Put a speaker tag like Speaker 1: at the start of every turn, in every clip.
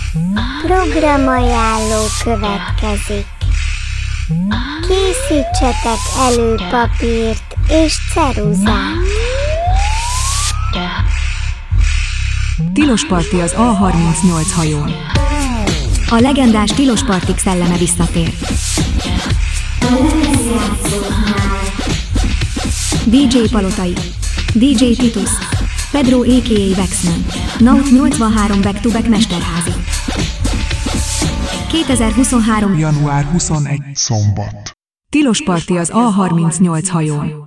Speaker 1: Programajánló következik. Készítsetek elő papírt és ceruzát.
Speaker 2: Tilos parti az A38 hajón. A legendás Tilos partik szelleme visszatér. DJ Palotai, DJ Titus, Pedro a.k.a. Vexman, Naut 83 back-to-back Mesterházi. 2023.
Speaker 3: január 21. szombat.
Speaker 2: Tilos parti az A38 hajón.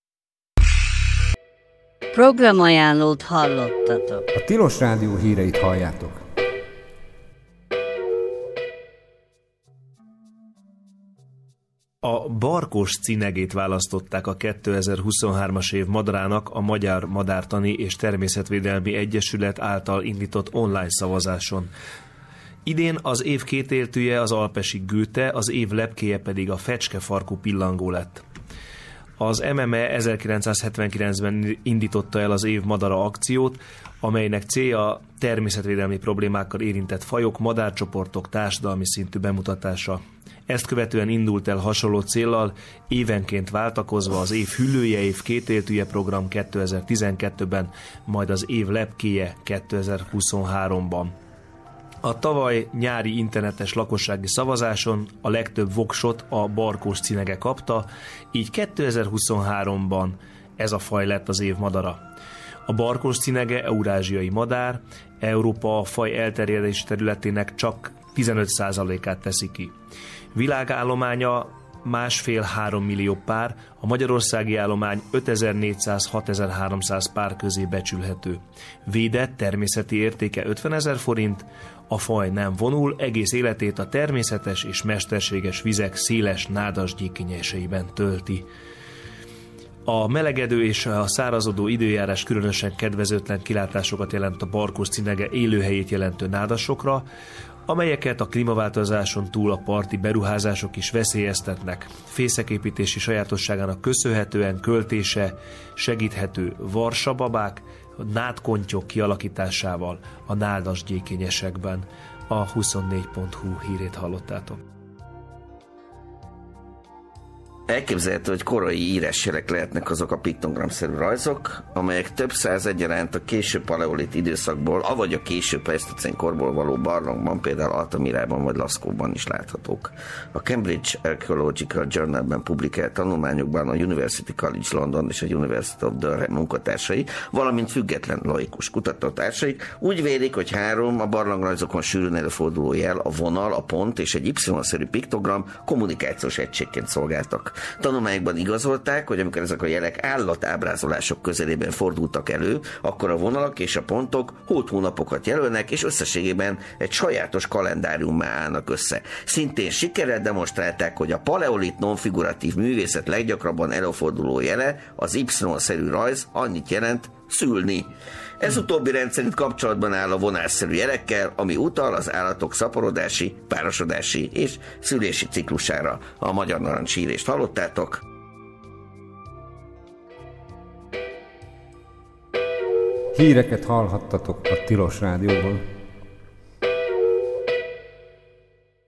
Speaker 4: Programajánlót hallottatok.
Speaker 5: A Tilos Rádió híreit halljátok.
Speaker 6: A barkós cinegét választották a 2023-as év madarának a Magyar Madártani és Természetvédelmi Egyesület által indított online szavazáson. Idén az év kétéltője az alpesi gőte, az év lepkéje pedig a fecskefarkú pillangó lett. Az MME 1979-ben indította el az év madara akciót, amelynek célja természetvédelmi problémákkal érintett fajok, madárcsoportok társadalmi szintű bemutatása. Ezt követően indult el hasonló céllal, évenként váltakozva az év hüllője, év kétéltője program 2012-ben, majd az év lepkéje 2023-ban. A tavaly nyári internetes lakossági szavazáson a legtöbb voksot a barkós cinege kapta, így 2023-ban ez a faj lett az év madara. A barkós cinege eurázsiai madár, Európa a faj elterjedési területének csak 15%-át teszi ki. Világállománya 1,5-3 millió pár, a magyarországi állomány 5400-6300 pár közé becsülhető. Védett természeti értéke 50 000 forint, a faj nem vonul, egész életét a természetes és mesterséges vizek széles nádas gyékenyeseiben tölti. A melegedő és a szárazodó időjárás különösen kedvezőtlen kilátásokat jelent a barkós cinege élőhelyét jelentő nádasokra, amelyeket a klímaváltozáson túl a parti beruházások is veszélyeztetnek. Fészeképítési sajátosságának köszönhetően költése segíthető varsababák, nádkontyok kialakításával a nádas gyékényesekben. A 24.hu hírét hallottátok.
Speaker 7: Elképzelhető, hogy korai írásjelek lehetnek azok a piktogramszerű rajzok, amelyek több száz egyaránt a késő paleolit időszakból, avagy a késő pleistocén korból való barlangban, például Altamirában vagy Laszkóban is láthatók. A Cambridge Archaeological Journalben publikált tanulmányokban a University College London és a University of Durham munkatársai, valamint független laikus kutatótársaik úgy vélik, hogy 3 a barlangrajzokon sűrűn előforduló jel, a vonal, a pont és egy Y-szerű piktogram kommunikációs egységként szolgáltak. Tanulmányokban igazolták, hogy amikor ezek a jelek állatábrázolások közelében fordultak elő, akkor a vonalak és a pontok hónapokat jelölnek, és összességében egy sajátos kalendáriummá állnak össze. Szintén sikerrel demonstrálták, hogy a paleolit nonfiguratív művészet leggyakrabban előforduló jele, az Y-szerű rajz annyit jelent, szülni. Ez utóbbi rendszerint kapcsolatban áll a vonásszerű jelekkel, ami utal az állatok szaporodási, párosodási és szülési ciklusára. A Magyar Narancs hírést hallottátok.
Speaker 5: Híreket hallhattatok a Tilos Rádióban.